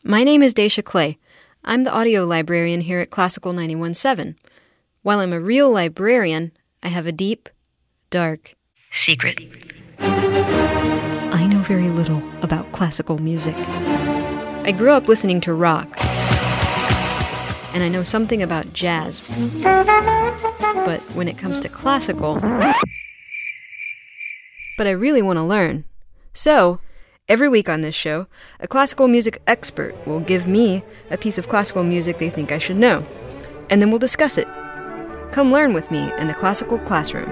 My name is Daisha Clay. I'm the audio librarian here at Classical 91.7. While I'm a real librarian, I have a deep, dark secret. I know very little about classical music. I grew up listening to rock, and I know something about jazz. But when it comes to classical, I really want to learn. So, every week on this show, a classical music expert will give me a piece of classical music they think I should know, and then we'll discuss it. Come learn with me in the classical classroom.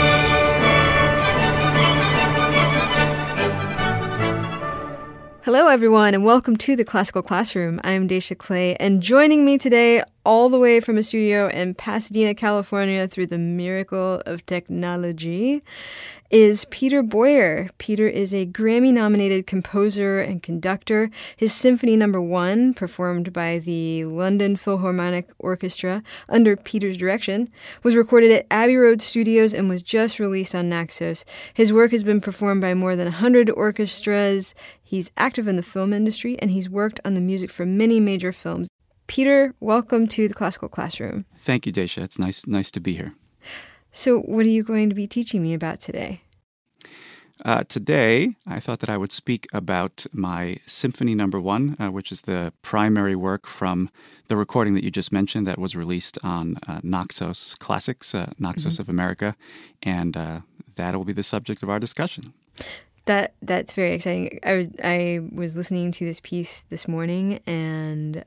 Hello, everyone, and welcome to the Classical Classroom. I'm Daisha Clay, and joining me today, all the way from a studio in Pasadena, California, through the miracle of technology, is Peter Boyer. Peter is a Grammy-nominated composer and conductor. His Symphony No. 1, performed by the London Philharmonic Orchestra under Peter's direction, was recorded at Abbey Road Studios and was just released on Naxos. His work has been performed by more than 100 orchestras. He's active in the film industry, and he's worked on the music for many major films. Peter, welcome to the Classical Classroom. Thank you, Daisha. It's nice to be here. So what are you going to be teaching me about today? Today, I thought that I would speak about my Symphony No. 1, which is the primary work from the recording that you just mentioned that was released on Naxos Classics, Naxos of America, and that will be the subject of our discussion. That's very exciting. I was listening to this piece this morning, and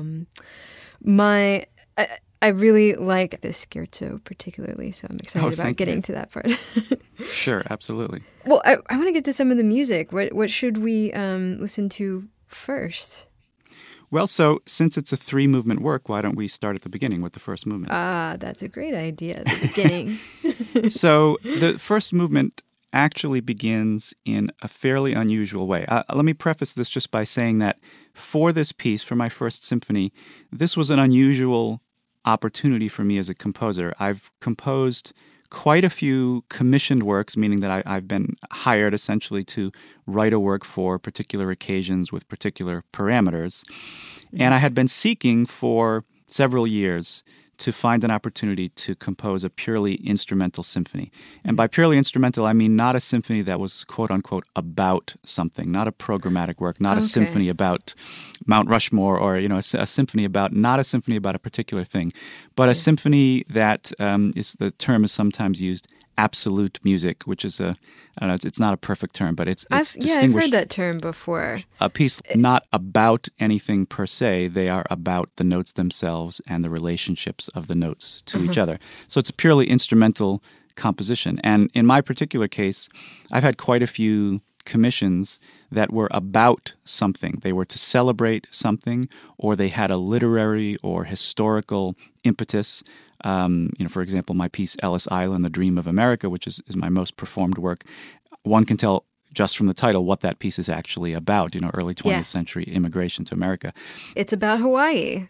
I really like the scherzo particularly, so I'm excited about getting to that part. Sure, absolutely. Well, I want to get to some of the music. What should we listen to first? Well, so since it's a 3-movement work, why don't we start at the beginning with the first movement? That's a great idea, the beginning. So the first movement actually begins in a fairly unusual way. Let me preface this just by saying that for this piece, for my first symphony, this was an unusual opportunity for me as a composer. I've composed quite a few commissioned works, meaning that I've been hired essentially to write a work for particular occasions with particular parameters. And I had been seeking for several years to find an opportunity to compose a purely instrumental symphony. And by purely instrumental, I mean not a symphony that was quote-unquote about something, not a programmatic work, not a symphony about Mount Rushmore or, a symphony about, not a symphony about a particular thing, but a symphony that the term is sometimes used, absolute music, which is it's not a perfect term, but it's distinguished. I've heard that term before. A piece not about anything per se, they are about the notes themselves and the relationships of the notes to each other. So it's a purely instrumental composition. And in my particular case, I've had quite a few commissions that were about something. They were to celebrate something, or they had a literary or historical impetus. For example, my piece Ellis Island, The Dream of America, which is my most performed work, one can tell just from the title what that piece is actually about, early 20th century immigration to America. It's about Hawaii.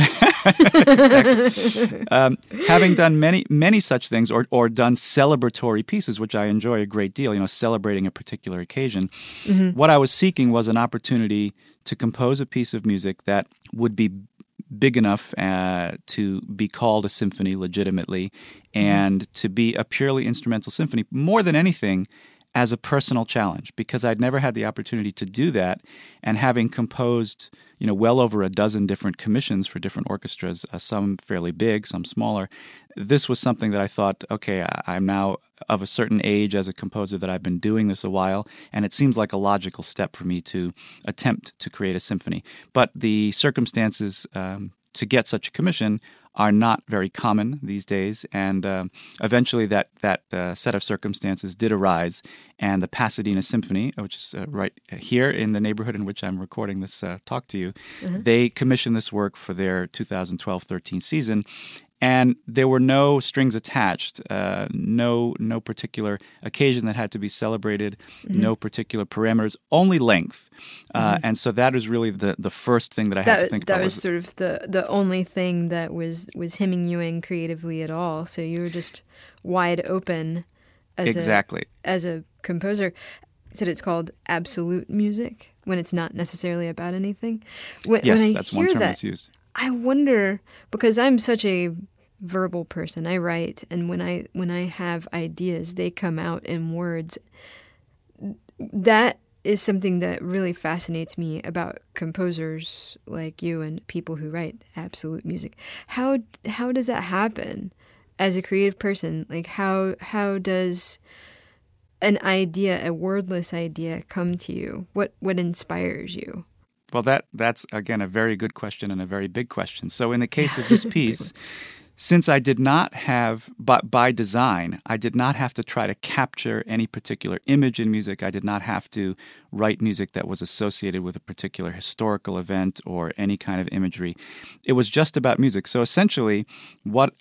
Exactly. Having done many such things or done celebratory pieces, which I enjoy a great deal, celebrating a particular occasion, what I was seeking was an opportunity to compose a piece of music that would be big enough to be called a symphony legitimately and to be a purely instrumental symphony, more than anything, as a personal challenge, because I'd never had the opportunity to do that. And having composed, well over a dozen different commissions for different orchestras, some fairly big, some smaller, this was something that I thought, okay, I'm now of a certain age as a composer that I've been doing this a while, and it seems like a logical step for me to attempt to create a symphony. But the circumstances to get such a commission are not very common these days, and eventually that set of circumstances did arise, and the Pasadena Symphony, which is right here in the neighborhood in which I'm recording this talk to you, they commissioned this work for their 2012-13 season, and there were no strings attached, no particular occasion that had to be celebrated, no particular parameters, only length. And so that was really the first thing that I had to think about. That was sort of the only thing that was hemming you in creatively at all. So you were just wide open as a composer. You said it's called absolute music? when it's not necessarily about anything. Yes, that's one term that's used. I wonder, because I'm such a verbal person, I write, and when I have ideas, they come out in words. That is something that really fascinates me about composers like you and people who write absolute music. How does that happen as a creative person? Like how does an idea, a wordless idea, come to you? What inspires you? Well, that's again a very good question and a very big question. So in the case of this piece, since I did not have, by design, I did not have to try to capture any particular image in music. I did not have to write music that was associated with a particular historical event or any kind of imagery. It was just about music. So essentially, what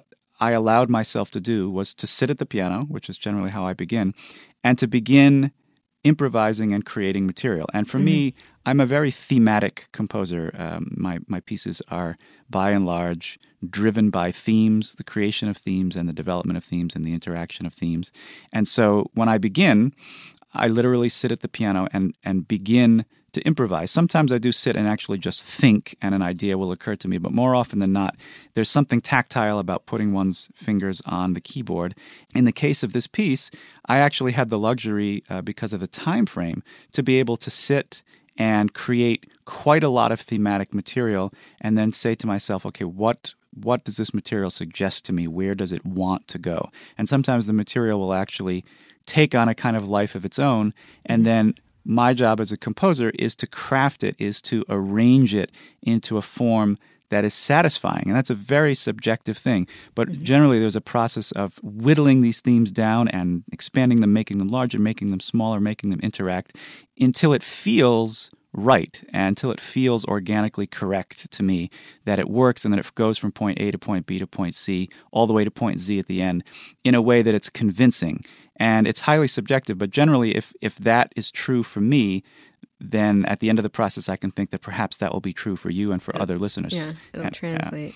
I allowed myself to do was to sit at the piano, which is generally how I begin, and to begin improvising and creating material. And for me, I'm a very thematic composer. My pieces are, by and large, driven by themes, the creation of themes and the development of themes and the interaction of themes. And so when I begin, I literally sit at the piano and begin to improvise. Sometimes I do sit and actually just think and an idea will occur to me, but more often than not, there's something tactile about putting one's fingers on the keyboard. In the case of this piece, I actually had the luxury, because of the time frame, to be able to sit and create quite a lot of thematic material and then say to myself, okay, what does this material suggest to me? Where does it want to go? And sometimes the material will actually take on a kind of life of its own, and then my job as a composer is to craft it, is to arrange it into a form that is satisfying. And that's a very subjective thing. But generally, there's a process of whittling these themes down and expanding them, making them larger, making them smaller, making them interact until it feels right and until it feels organically correct to me, that it works and that it goes from point A to point B to point C all the way to point Z at the end in a way that it's convincing. And it's highly subjective, but generally, if that is true for me, then at the end of the process, I can think that perhaps that will be true for you and for other listeners. Yeah, it'll translate.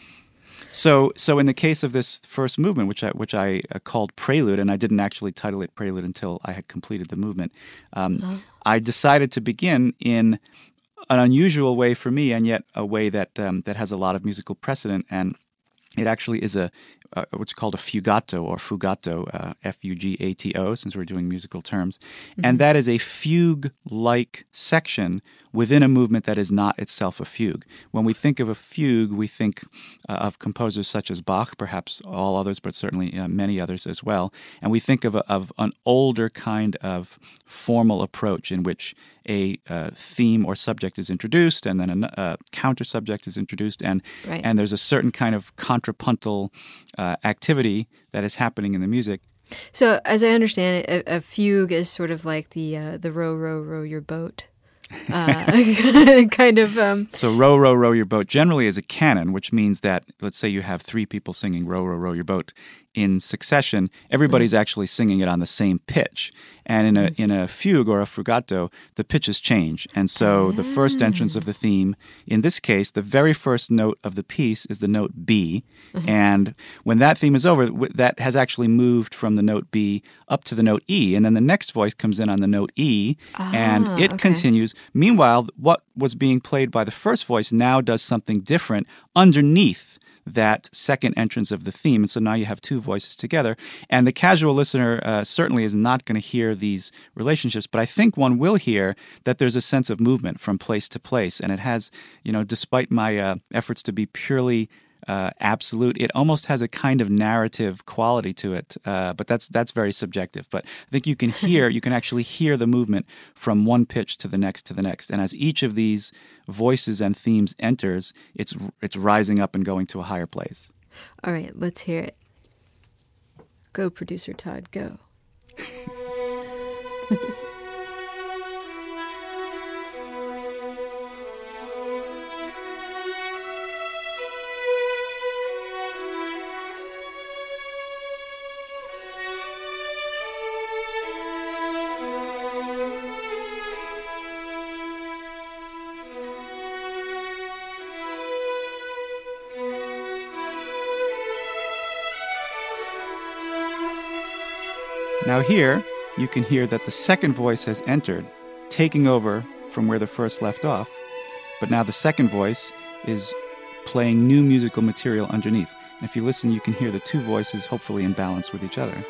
So in the case of this first movement, which I called Prelude, and I didn't actually title it Prelude until I had completed the movement, I decided to begin in an unusual way for me, and yet a way that has a lot of musical precedent. And it actually is what's called a fugato or fugato, F-U-G-A-T-O, since we're doing musical terms. And that is a fugue-like section within a movement that is not itself a fugue. When we think of a fugue, we think of composers such as Bach, perhaps all others, but certainly many others as well. And we think of an older kind of formal approach in which a theme or subject is introduced, and then a counter subject is introduced, and there's a certain kind of contrapuntal activity that is happening in the music. So, as I understand it, a fugue is sort of like the row, row, row your boat. Kind of. So row, row, row your boat generally is a canon, which means that, let's say you have three people singing row, row, row your boat in succession. Everybody's actually singing it on the same pitch. And in a fugue or a fugato, the pitches change. And so the first entrance of the theme, in this case, the very first note of the piece is the note B. And when that theme is over, that has actually moved from the note B up to the note E. And then the next voice comes in on the note E, and it continues. Meanwhile, what was being played by the first voice now does something different underneath that second entrance of the theme. And so now you have two voices together. And the casual listener certainly is not going to hear these relationships, but I think one will hear that there's a sense of movement from place to place. And it has, despite my efforts to be purely absolute, it almost has a kind of narrative quality to it. But that's very subjective. But I think you can actually hear the movement from one pitch to the next. And as each of these voices and themes enters, it's rising up and going to a higher place. All right, let's hear it. Go, producer Todd, go. Now here, you can hear that the second voice has entered, taking over from where the first left off, but now the second voice is playing new musical material underneath. And if you listen, you can hear the two voices hopefully in balance with each other.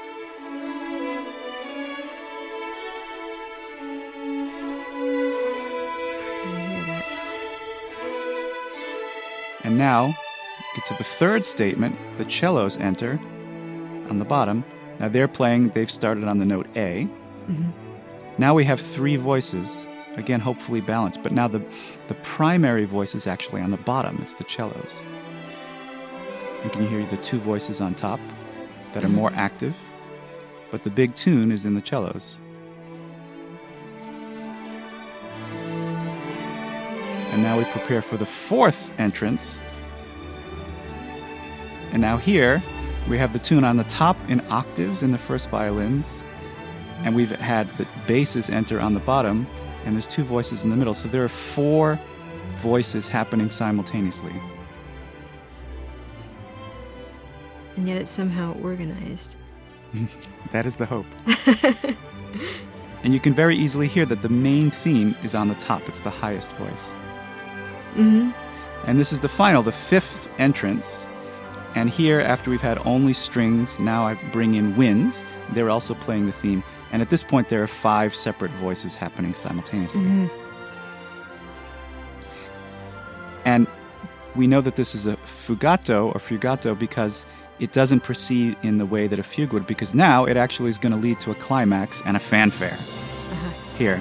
And now, get to the third statement, the cellos enter on the bottom. Now they've started on the note A. Mm-hmm. Now we have three voices, again, hopefully balanced, but now the primary voice is actually on the bottom, it's the cellos. You can hear the two voices on top that are more active, but the big tune is in the cellos. And now we prepare for the fourth entrance. And now here, we have the tune on the top in octaves in the first violins, and we've had the basses enter on the bottom, and there's two voices in the middle. So there are four voices happening simultaneously. And yet it's somehow organized. That is the hope. And you can very easily hear that the main theme is on the top. It's the highest voice. Mm-hmm. And this is the final, the fifth entrance. And here, after we've had only strings, now I bring in winds. They're also playing the theme. And at this point, there are five separate voices happening simultaneously. Mm-hmm. And we know that this is a fugato because it doesn't proceed in the way that a fugue would, because now it actually is going to lead to a climax and a fanfare here.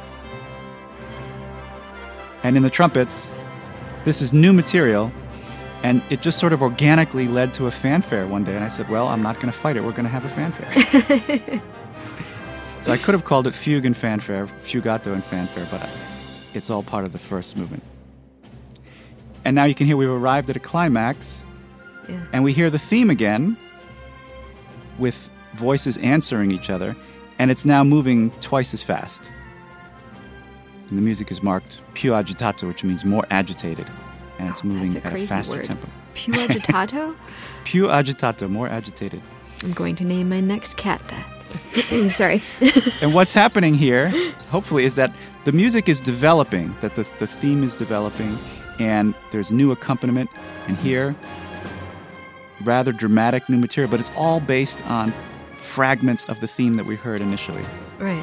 And in the trumpets, this is new material, and it just sort of organically led to a fanfare one day. And I said, well, I'm not going to fight it. We're going to have a fanfare. So I could have called it fugue and fanfare, fugato and fanfare, but it's all part of the first movement. And now you can hear we've arrived at a climax, and we hear the theme again with voices answering each other, and it's now moving twice as fast. And the music is marked più agitato, which means more agitated, and it's moving at a faster tempo. Più agitato? Più agitato, more agitated. I'm going to name my next cat that. Sorry. And what's happening here, hopefully, is that the music is developing, that the theme is developing, and there's new accompaniment. And here, rather dramatic new material, but it's all based on fragments of the theme that we heard initially. Right.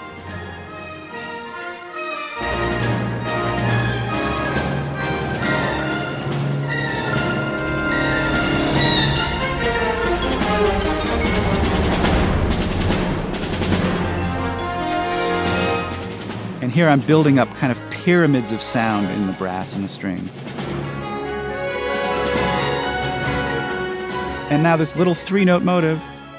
And here I'm building up kind of pyramids of sound in the brass and the strings. And now this little three-note motive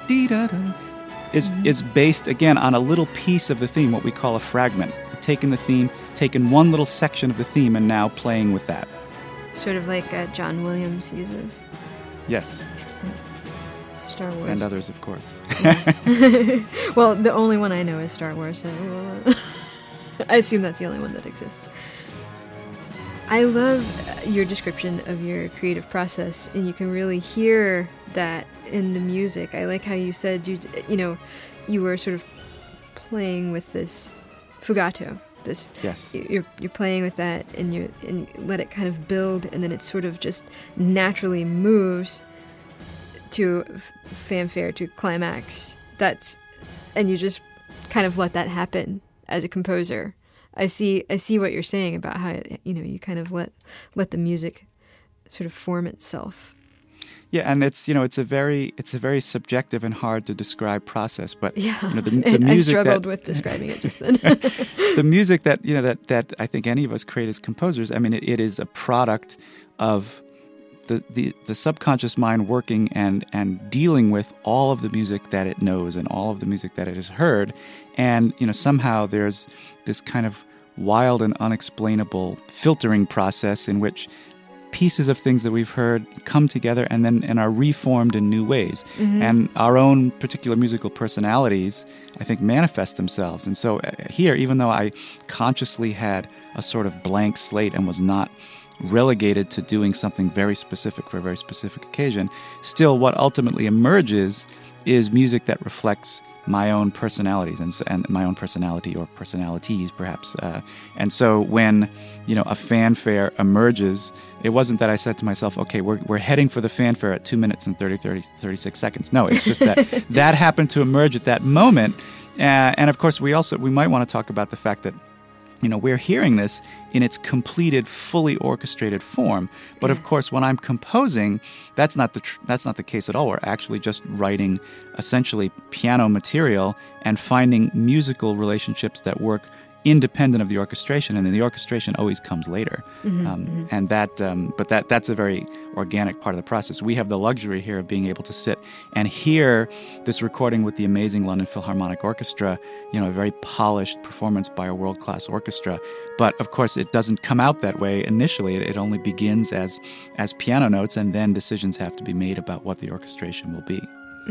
is based, again, on a little piece of the theme, what we call a fragment. Taking the theme, taking one little section of the theme, and now playing with that. Sort of like John Williams uses. Yes. Star Wars. And others, of course. Yeah. Well, the only one I know is Star Wars, so I assume that's the only one that exists. I love your description of your creative process, and you can really hear that in the music. I like how you said you were sort of playing with this fugato. This, yes. You're playing with that, and you let it kind of build, and then it sort of just naturally moves to fanfare, to climax. And you just kind of let that happen as a composer. I see what you're saying about how you kind of let the music sort of form itself. Yeah, and it's a very subjective and hard to describe process. But yeah, the music I struggled with describing it just then. The music that I think any of us create as composers. I mean, it is a product of the subconscious mind working and dealing with all of the music that it knows and all of the music that it has heard, and somehow there's this kind of wild and unexplainable filtering process in which pieces of things that we've heard come together and are reformed in new ways. Mm-hmm. And our own particular musical personalities, I think, manifest themselves. And so here, even though I consciously had a sort of blank slate and was not relegated to doing something very specific for a very specific occasion, still what ultimately emerges is music that reflects my own personalities and my own personality or personalities, perhaps. And so when, a fanfare emerges, it wasn't that I said to myself, okay, we're heading for the fanfare at 2 minutes and 36 seconds. No, it's just that that happened to emerge at that moment. And of course, we might want to talk about the fact that we're hearing this in its completed, fully orchestrated form. But of course, when I'm composing, that's not the case at all. We're actually just writing essentially piano material and finding musical relationships that work independent of the orchestration, and then the orchestration always comes later. And that's a very organic part of the process. We have the luxury here of being able to sit and hear this recording with the amazing London Philharmonic Orchestra, a very polished performance by a world-class orchestra. But of course, it doesn't come out that way initially. It only begins as piano notes, and then decisions have to be made about what the orchestration will be.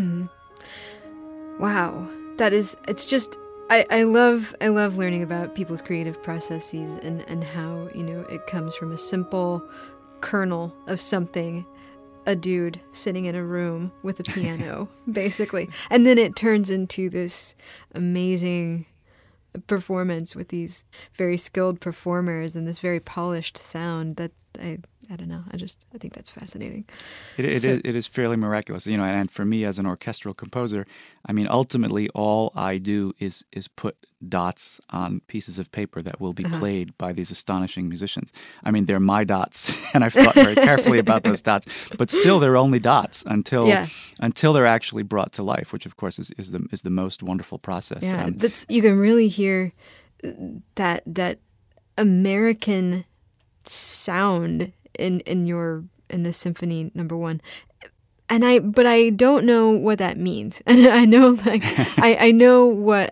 Wow, it's just. I love learning about people's creative processes and how, it comes from a simple kernel of something, a dude sitting in a room with a piano, basically. And then it turns into this amazing performance with these very skilled performers and this very polished sound that I don't know. I think that's fascinating. It is fairly miraculous, and for me as an orchestral composer, ultimately all I do is put dots on pieces of paper that will be played by these astonishing musicians. They're my dots, and I've thought very carefully about those dots, but still they're only dots until they're actually brought to life, which of course is the most wonderful process. Yeah, you can really hear that American sound in the Symphony No. 1, but I don't know what that means, and I know I know what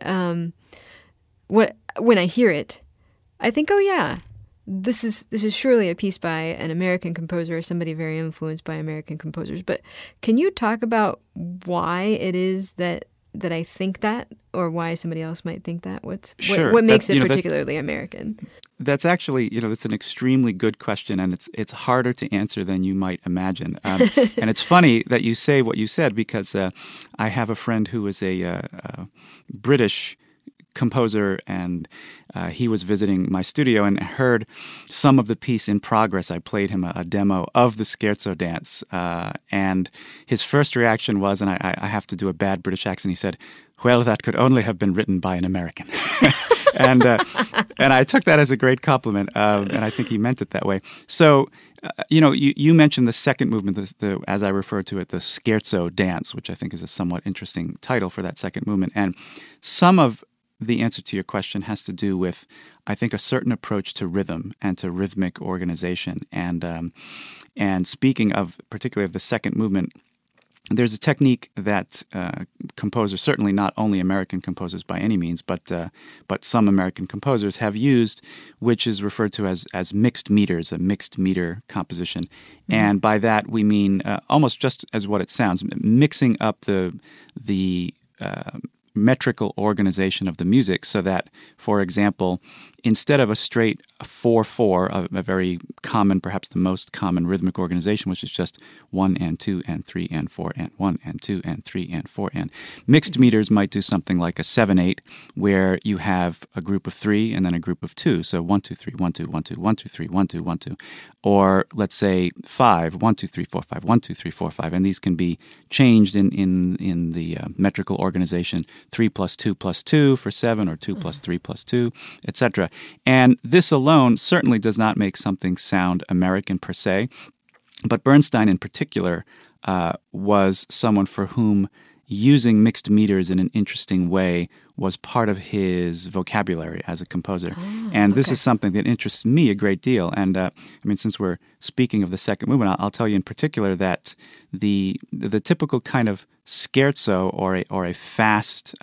when I hear it, I think, oh yeah, this is surely a piece by an American composer or somebody very influenced by American composers. But can you talk about why it is that I think that, or why somebody else might think that? What makes it particularly American? That's actually, that's an extremely good question, and it's harder to answer than you might imagine. And it's funny that you say what you said, because I have a friend who is a British composer, and he was visiting my studio and heard some of the piece in progress. I played him a demo of the Scherzo dance, and his first reaction was, and I have to do a bad British accent, he said, "Well, that could only have been written by an American." And I took that as a great compliment, and I think he meant it that way. So, you mentioned the second movement, as I refer to it, the Scherzo dance, which I think is a somewhat interesting title for that second movement. And some of the answer to your question has to do with, I think, a certain approach to rhythm and to rhythmic organization. And speaking of particularly of the second movement, there's a technique that composers, certainly not only American composers by any means, but some American composers have used, which is referred to as mixed meters, a mixed meter composition. Mm-hmm. And by that we mean almost just as what it sounds, mixing up the metrical organization of the music, so that, for example, instead of a straight 4/4, a very common, perhaps the most common rhythmic organization, which is just 1 and 2 and 3 and 4 and 1 and 2 and 3 and 4 and mixed meters might do something like a 7/8, where you have a group of 3 and then a group of 2. So 1 2 3 1 2 1 2 1 2 3 1 2 1 2, or let's say 5 1 2 3 4 5 1 2 3 4 5, and these can be changed in the metrical organization. 3 plus 2 plus 2 for 7, or 2 plus 3 plus 2, etc. And this alone certainly does not make something sound American per se, but Bernstein in particular was someone for whom using mixed meters in an interesting way was part of his vocabulary as a composer. And this is something that interests me a great deal. And since we're speaking of the second movement, I'll tell you in particular that the typical kind of scherzo or a fast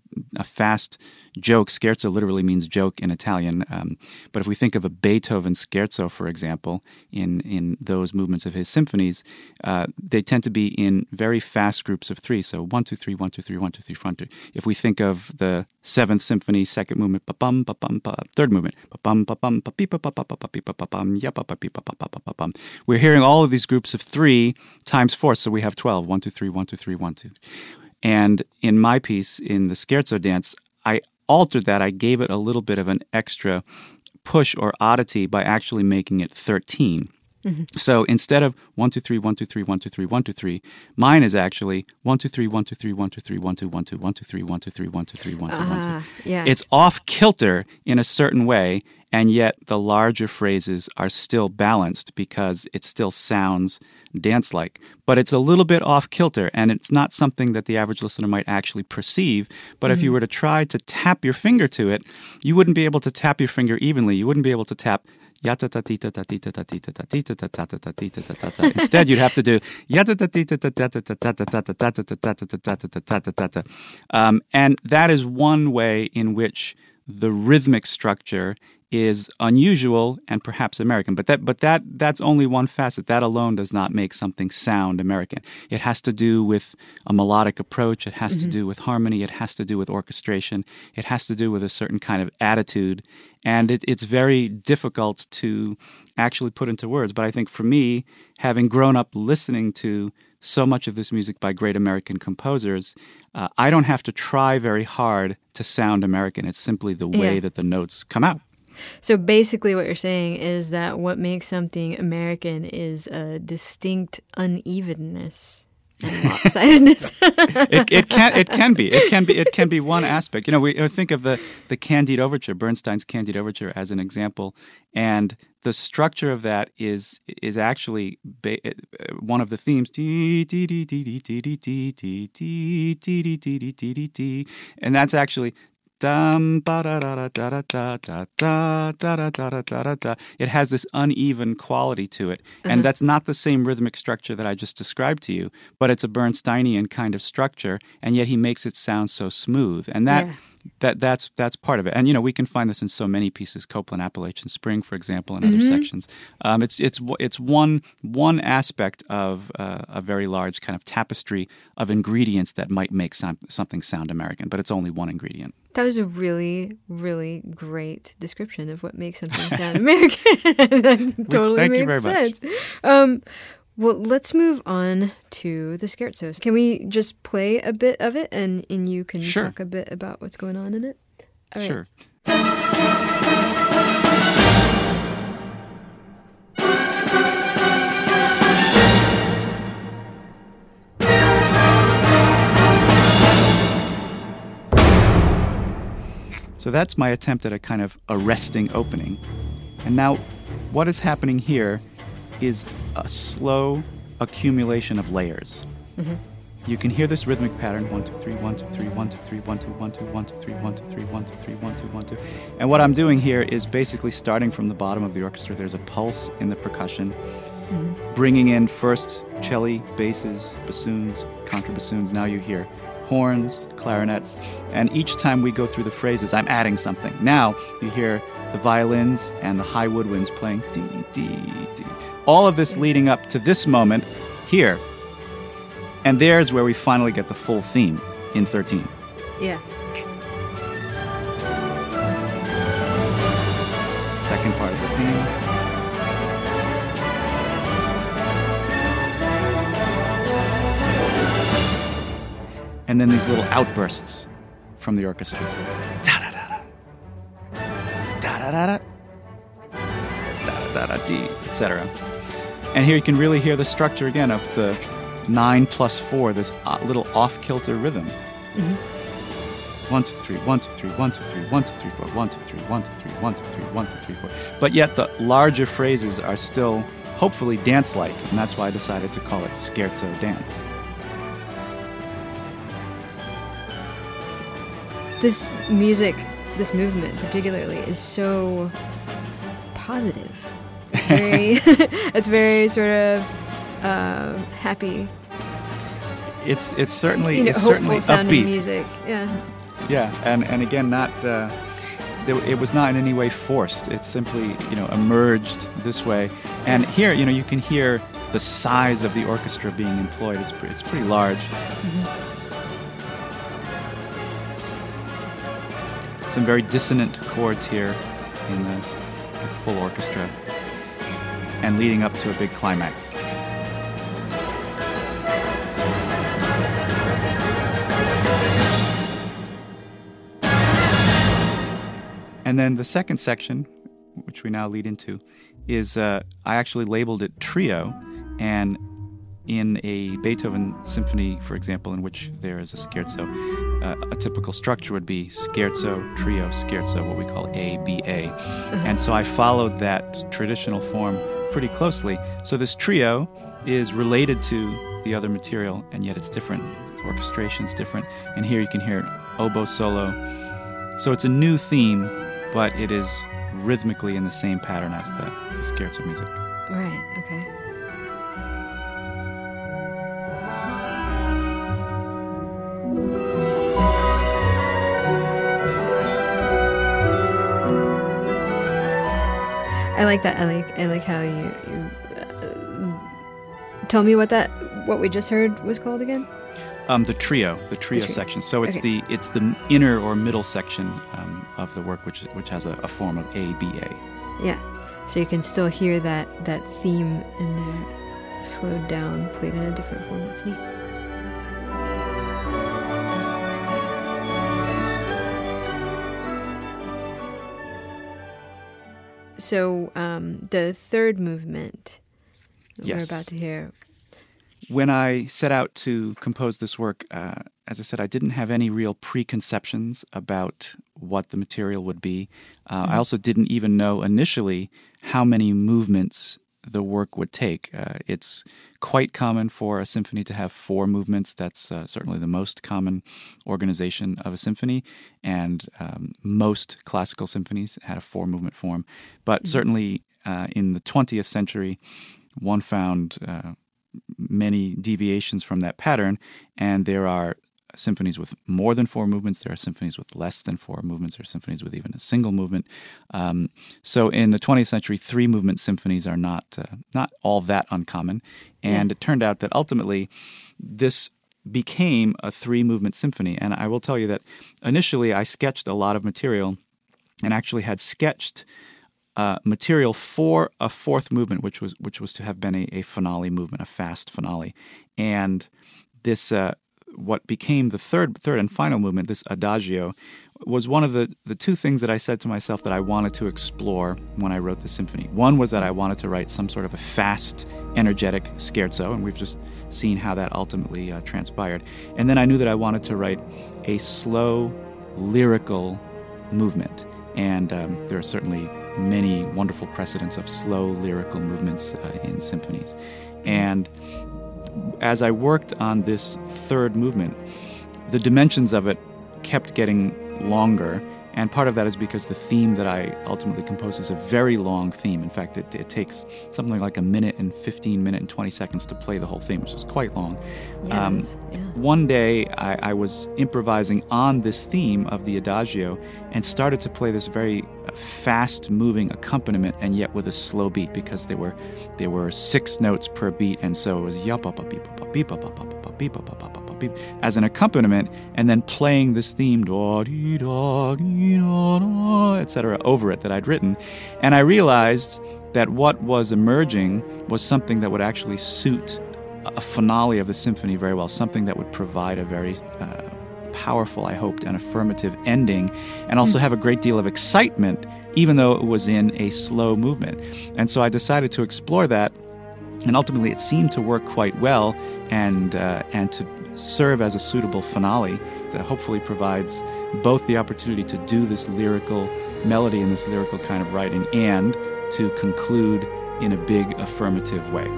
joke. Scherzo literally means joke in Italian. But if we think of a Beethoven scherzo, for example, in those movements of his symphonies, they tend to be in very fast groups of 3. So 1 2 3 1 2 3 1 2 3 1 2. If we think of the Seventh Symphony, second movement, pa-bum, pa-bum, pa, third movement, pa-bum, pa-bum, pa-pee, pa-pa, pa-pa-pee, pa-pa-pum, ya-pa-pa-pee, pa-pa-pa-pa-pum. We're hearing all of these groups of 3 times 4, so we have 12. 1 2 3 1 2 3 1 2. And in my piece, in the Scherzo dance, I altered that. I gave it a little bit of an extra push or oddity by actually making it 13. So instead of 1 2 3 1 2 3 1 2 3 1 2 3, mine is actually 1 2 3 1 2 3 1 2 3 1 2 1 2 1 2 3 1 2 3 1 2 3 1 2 1 2. Yeah. It's off kilter in a certain way, and yet the larger phrases are still balanced because it still sounds dance-like. But it's a little bit off kilter, and it's not something that the average listener might actually perceive. But if you were to try to tap your finger to it, you wouldn't be able to tap your finger evenly. You wouldn't be able to tap instead, you'd have to do and that is one way in which the rhythmic structure is unusual and perhaps American, but that's only one facet. That alone does not make something sound American. It has to do with a melodic approach. It has to do with harmony. It has to do with orchestration. It has to do with a certain kind of attitude, and it's very difficult to actually put into words. But I think for me, having grown up listening to so much of this music by great American composers, I don't have to try very hard to sound American. It's simply the way that the notes come out. So basically what you're saying is that what makes something American is a distinct unevenness and lopsidedness. It can be one aspect. You know, we think of the Candide Overture, Bernstein's Candide Overture, as an example, and the structure of that is actually one of the themes, and that's actually. It has this uneven quality to it. And that's not the same rhythmic structure that I just described to you, but it's a Bernsteinian kind of structure, and yet he makes it sound so smooth. And that's part of it. And, you know, we can find this in so many pieces, Copland Appalachian Spring, for example, and other sections. It's one aspect of a very large kind of tapestry of ingredients that might make something sound American, but it's only one ingredient. That was a really, really great description of what makes something sound American. That totally makes sense. Well, let's move on to the scherzos. Can we just play a bit of it, and you can talk a bit about what's going on in it? All right. Sure. So that's my attempt at a kind of arresting opening. And now what is happening here is a slow accumulation of layers. You can hear this rhythmic pattern, 1 2 3 1 2 3 1 2 3 1 2 1 2 1 2 3 1 2 3 1 2 3 1 2 1 2. And what I'm doing here is basically starting from the bottom of the orchestra. There's a pulse in the percussion, bringing in first celli, basses, bassoons, contrabassoons. Now you hear horns, clarinets, and each time we go through the phrases, I'm adding something. Now you hear the violins and the high woodwinds playing dee, dee, dee. All of this leading up to this moment here. And there's where we finally get the full theme in 13. Yeah. Second part of the theme. And then these little outbursts from the orchestra. Da-da-da-da. Da-da-da-da. Da-da-da-da-dee, etc. And here you can really hear the structure again of the 9+4, this little off-kilter rhythm. 1 2 3 1 2 3 1 2 3 1 2 3 4 1 2 3 1 2 3 1 2 3 1 2 3 4. But yet the larger phrases are still hopefully dance-like, and that's why I decided to call it Scherzo dance. This music, this movement particularly, is so positive. It's very sort of happy. It's certainly hopeful sounding upbeat music. Yeah, and again, not it was not in any way forced. It simply emerged this way. And here you can hear the size of the orchestra being employed. It's pretty large. Some very dissonant chords here in the full orchestra, and leading up to a big climax. And then the second section, which we now lead into, is I actually labeled it trio. And in a Beethoven symphony, for example, in which there is a scherzo, a typical structure would be scherzo, trio, scherzo, what we call A-B-A. And so I followed that traditional form pretty closely. So this trio is related to the other material, and yet it's different. The orchestration's different. And here you can hear oboe solo. So it's a new theme, but it is rhythmically in the same pattern as the scherzo music. Right, okay. I like that. I like how you tell me what we just heard was called again. The trio section. So it's the inner or middle section of the work, which has a form of A-B-A. Yeah, so you can still hear that theme in there, slowed down, played in a different form. That's neat. So the third movement that we're about to hear. When I set out to compose this work, as I said, I didn't have any real preconceptions about what the material would be. I also didn't even know initially how many movements the work would take. It's quite common for a symphony to have 4 movements. That's certainly the most common organization of a symphony, and most classical symphonies had a 4-movement form. But certainly in the 20th century, one found many deviations from that pattern, and there are symphonies with more than 4 movements. There are symphonies with less than 4 movements. There are symphonies with even a single movement. So in the 20th century, 3-movement symphonies are not all that uncommon. And it turned out that ultimately this became a 3-movement symphony. And I will tell you that initially I sketched a lot of material and actually had sketched material for a 4th movement, which was to have been a finale movement, a fast finale. And this what became the third and final movement, this adagio, was one of the 2 things that I said to myself that I wanted to explore when I wrote the symphony. One was that I wanted to write some sort of a fast, energetic scherzo, and we've just seen how that ultimately transpired. And then I knew that I wanted to write a slow, lyrical movement. And there are certainly many wonderful precedents of slow, lyrical movements in symphonies. And as I worked on this 3rd movement, the dimensions of it kept getting longer, and part of that is because the theme that I ultimately composed is a very long theme. In fact, it takes something like 1 minute and 15 minutes and 20 seconds to play the whole theme, which is quite long. One day, I was improvising on this theme of the adagio and started to play this very fast-moving accompaniment, and yet with a slow beat, because there were 6 notes per beat, and so it was as an accompaniment, and then playing this theme, etc., over it that I'd written. And I realized that what was emerging was something that would actually suit a finale of the symphony very well, something that would provide a very powerful, I hoped, and affirmative ending, and also have a great deal of excitement, even though it was in a slow movement. And so I decided to explore that, and ultimately it seemed to work quite well, and to serve as a suitable finale that hopefully provides both the opportunity to do this lyrical melody and this lyrical kind of writing, and to conclude in a big affirmative way.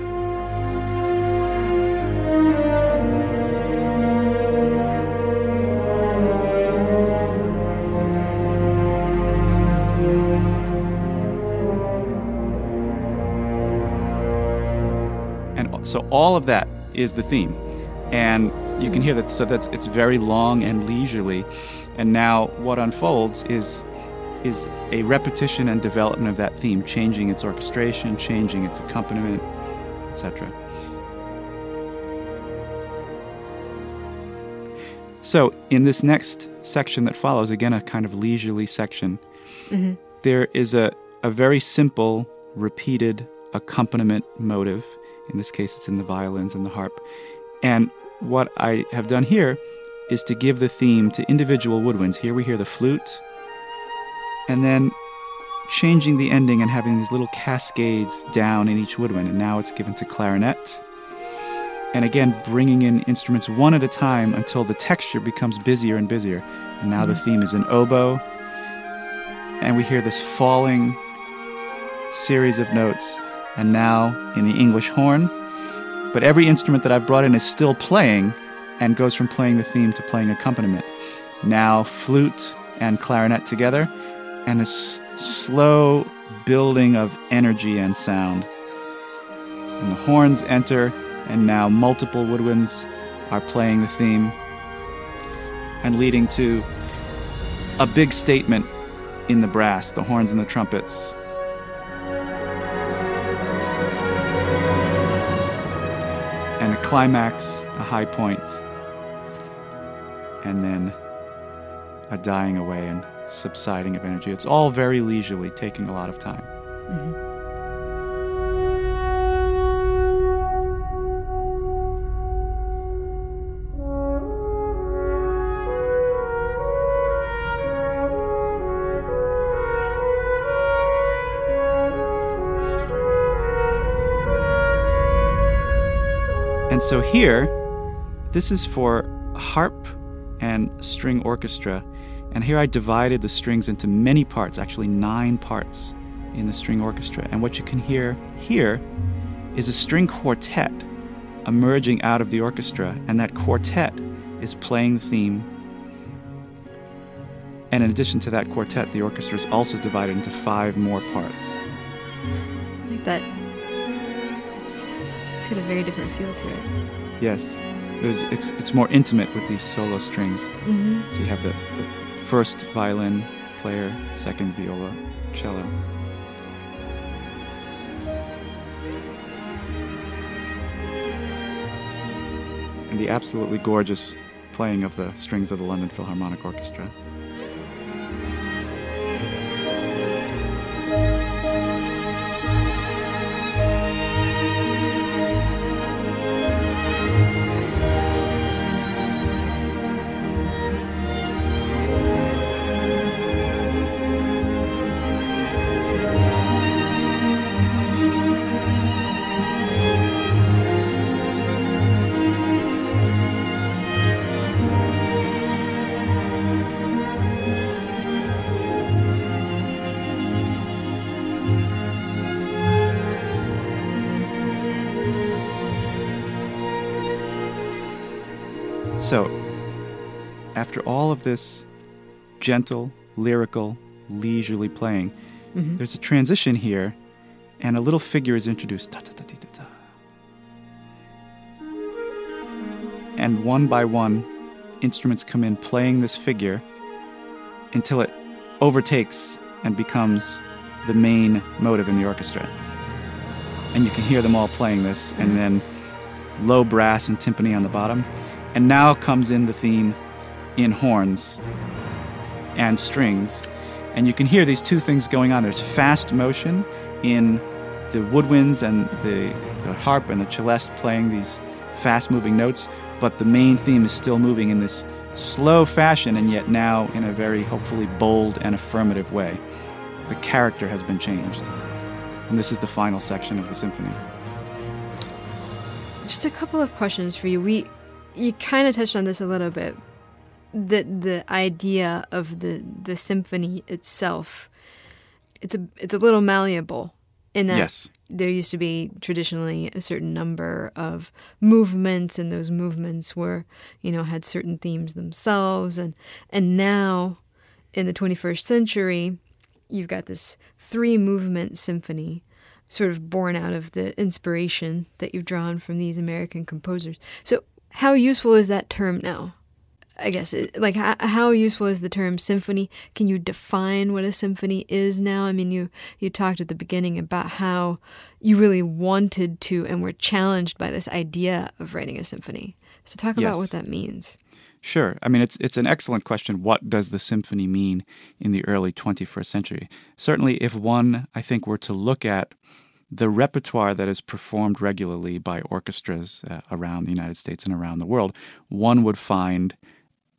And so all of that is the theme. And you can hear that, so it's very long and leisurely. And now what unfolds is a repetition and development of that theme, changing its orchestration, changing its accompaniment, etc. So in this next section that follows, again, a kind of leisurely section, there is a very simple, repeated accompaniment motive. In this case, it's in the violins and the harp. And what I have done here is to give the theme to individual woodwinds. Here we hear the flute, and then changing the ending and having these little cascades down in each woodwind. And now it's given to clarinet. And again, bringing in instruments one at a time until the texture becomes busier and busier. And now the theme is in oboe. And we hear this falling series of notes. And now in the English horn. But every instrument that I've brought in is still playing and goes from playing the theme to playing accompaniment. Now flute and clarinet together. And this slow building of energy and sound. And the horns enter. And now multiple woodwinds are playing the theme and leading to a big statement in the brass, the horns and the trumpets. And a climax, a high point, and then a dying away and subsiding of energy. It's all very leisurely, taking a lot of time. Mm-hmm. And so here, this is for harp and string orchestra. And here I divided the strings into many parts, actually 9 parts in the string orchestra. And what you can hear here is a string quartet emerging out of the orchestra. And that quartet is playing the theme. And in addition to that quartet, the orchestra is also divided into 5 more parts. Like that. It's got a very different feel to it. Yes. It's more intimate with these solo strings. Mm-hmm. So you have the first violin player, second viola, cello. And the absolutely gorgeous playing of the strings of the London Philharmonic Orchestra. So, after all of this gentle, lyrical, leisurely playing, there's a transition here, and a little figure is introduced. Ta-ta-ta-ta-ta-ta. And one by one, instruments come in playing this figure until it overtakes and becomes the main motive in the orchestra. And you can hear them all playing this, and then low brass and timpani on the bottom. And now comes in the theme in horns and strings. And you can hear these two things going on. There's fast motion in the woodwinds and the harp and the celeste playing these fast-moving notes, but the main theme is still moving in this slow fashion, and yet now in a very, hopefully, bold and affirmative way. The character has been changed. And this is the final section of the symphony. Just a couple of questions for you. You kind of touched on this a little bit, the idea of the symphony itself. It's a little malleable in that yes. There used to be traditionally a certain number of movements, and those movements were, had certain themes themselves, and now in the 21st century, you've got this 3-movement symphony, sort of born out of the inspiration that you've drawn from these American composers. So how useful is that term now? I guess, how useful is the term symphony? Can you define what a symphony is now? I mean, you talked at the beginning about how you really wanted to and were challenged by this idea of writing a symphony. So talk about what that means. Sure. I mean, it's an excellent question. What does the symphony mean in the early 21st century? Certainly, if one, I think, were to look at the repertoire that is performed regularly by orchestras around the United States and around the world, one would find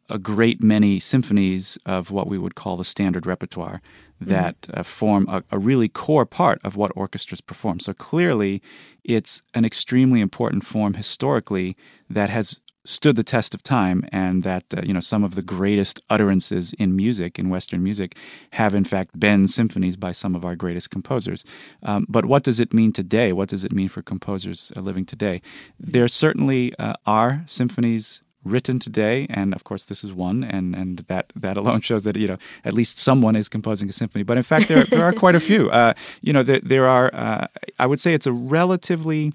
a great many symphonies of what we would call the standard repertoire that form a really core part of what orchestras perform. So clearly, it's an extremely important form historically that has stood the test of time, and that some of the greatest utterances in music, in Western music, have in fact been symphonies by some of our greatest composers. But what does it mean today? What does it mean for composers living today? There certainly are symphonies written today, and of course this is one, and that alone shows that at least someone is composing a symphony. But in fact, there are quite a few. There are. I would say it's a relatively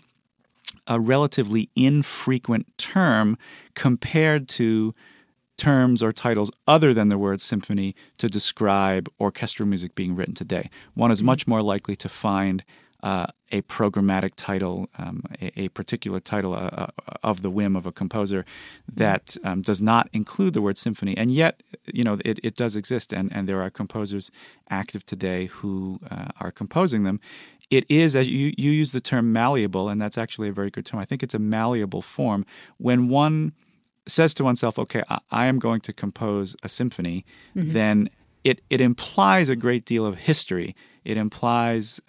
infrequent term compared to terms or titles other than the word symphony to describe orchestral music being written today. One is much more likely to find a programmatic title, a particular title of the whim of a composer that does not include the word symphony. And yet, it does exist, and there are composers active today who are composing them. It is, as you use the term malleable, and that's actually a very good term. I think it's a malleable form. When one says to oneself, okay, I am going to compose a symphony, then it implies a great deal of history. It implies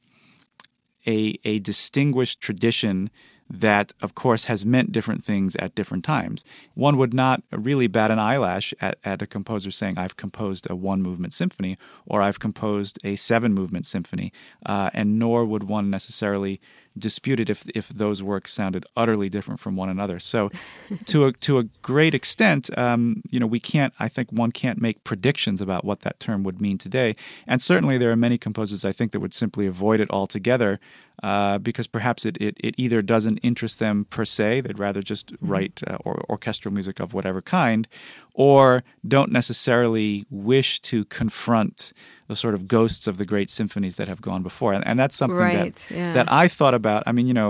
a distinguished tradition that, of course, has meant different things at different times. One would not really bat an eyelash at a composer saying, I've composed a 1-movement symphony, or I've composed a 7-movement symphony, and nor would one necessarily dispute it if those works sounded utterly different from one another. So to a great extent, we can't, I think one can't make predictions about what that term would mean today. And certainly there are many composers, I think, that would simply avoid it altogether because perhaps it either doesn't interest them per se, they'd rather just write orchestral music of whatever kind, or don't necessarily wish to confront the sort of ghosts of the great symphonies that have gone before. And that's something that I thought about. I mean,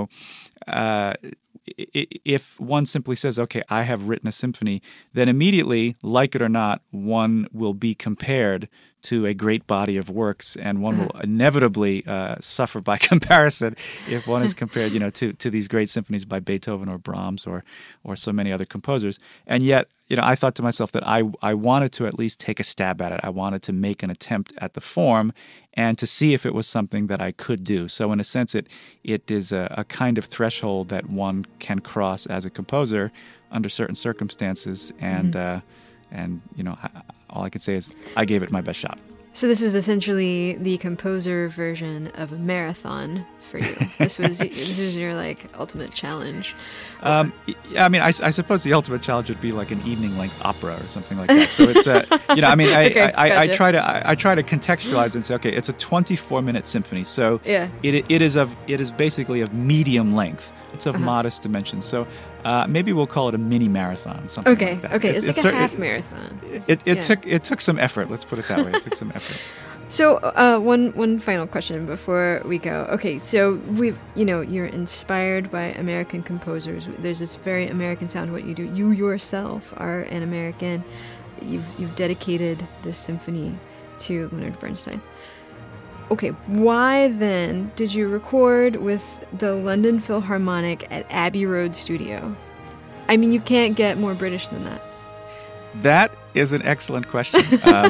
if one simply says, okay, I have written a symphony, then immediately, like it or not, one will be compared to a great body of works, and one will inevitably suffer by comparison if one is compared, to these great symphonies by Beethoven or Brahms or so many other composers. And yet, I thought to myself that I wanted to at least take a stab at it. I wanted to make an attempt at the form and to see if it was something that I could do. So in a sense, it is a kind of threshold that one can cross as a composer under certain circumstances, and all I can say is I gave it my best shot. So this was essentially the composer version of a marathon for you. This was your ultimate challenge. I suppose the ultimate challenge would be like an evening-length opera or something like that. So it's okay, gotcha. I try to contextualize and say, okay, it's a 24-minute symphony. So it is basically of medium length. It's of modest dimensions. So maybe we'll call it a mini marathon, something like that. Okay, it's like a half marathon. It took some effort. Let's put it that way. It took some effort. So one final question before we go. Okay, so you're inspired by American composers. There's this very American sound to what you do. You yourself are an American. You've dedicated this symphony to Leonard Bernstein. Okay, why then did you record with the London Philharmonic at Abbey Road Studio? I mean, you can't get more British than that. That is an excellent question.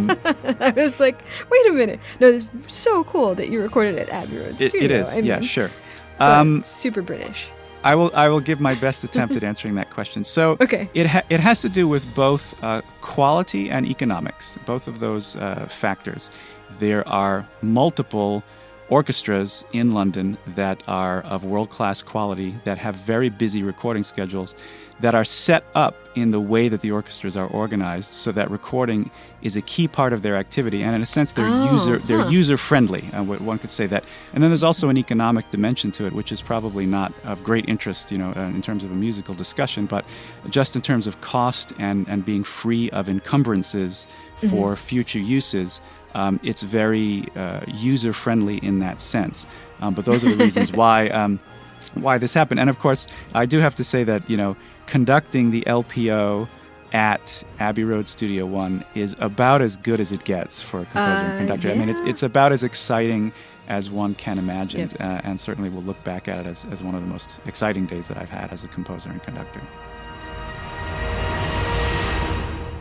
I was like, wait a minute. No, it's so cool that you recorded at Abbey Road Studio. It is, sure. Super British. I will give my best attempt at answering that question. So it has to do with both quality and economics, both of those factors. There are multiple orchestras in London that are of world-class quality, that have very busy recording schedules, that are set up in the way that the orchestras are organized so that recording is a key part of their activity. And in a sense, they're user-friendly, one could say that. And then there's also an economic dimension to it, which is probably not of great interest, in terms of a musical discussion, but just in terms of cost and being free of encumbrances for future uses. It's very user-friendly in that sense. But those are the reasons why this happened. And of course, I do have to say that, conducting the LPO at Abbey Road Studio 1 is about as good as it gets for a composer and conductor. Yeah. I mean, it's about as exciting as one can imagine. Yep. And certainly we'll look back at it as one of the most exciting days that I've had as a composer and conductor.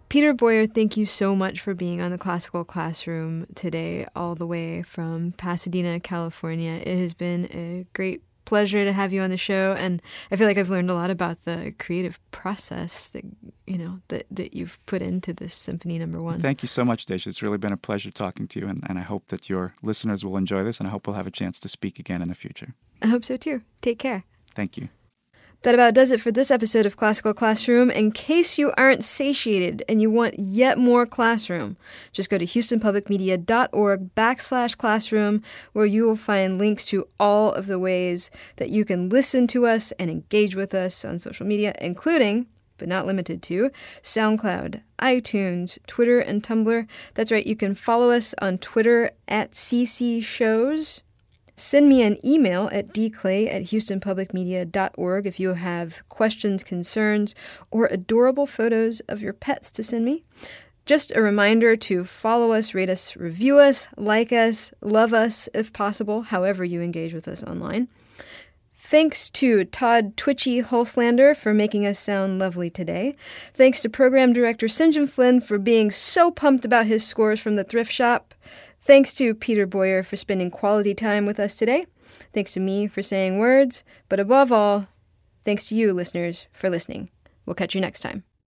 Peter Boyer, thank you so much for being on the Classical Classroom today, all the way from Pasadena, California. It has been a great pleasure to have you on the show, and I feel like I've learned a lot about the creative process that that you've put into this Symphony No. 1. Thank you so much, Daisha. It's really been a pleasure talking to you, and I hope that your listeners will enjoy this, and I hope we'll have a chance to speak again in the future. I hope so too. Take care. Thank you. That about does it for this episode of Classical Classroom. In case you aren't satiated and you want yet more classroom, just go to houstonpublicmedia.org/classroom, where you will find links to all of the ways that you can listen to us and engage with us on social media, including, but not limited to, SoundCloud, iTunes, Twitter, and Tumblr. That's right, you can follow us on Twitter at CCShows. Send me an email at dclay@houstonpublicmedia.org if you have questions, concerns, or adorable photos of your pets to send me. Just a reminder to follow us, rate us, review us, like us, love us if possible, however you engage with us online. Thanks to Todd Twitchy Hulslander for making us sound lovely today. Thanks to Program Director St. John Flynn for being so pumped about his scores from the thrift shop. Thanks to Peter Boyer for spending quality time with us today. Thanks to me for saying words. But above all, thanks to you, listeners, for listening. We'll catch you next time.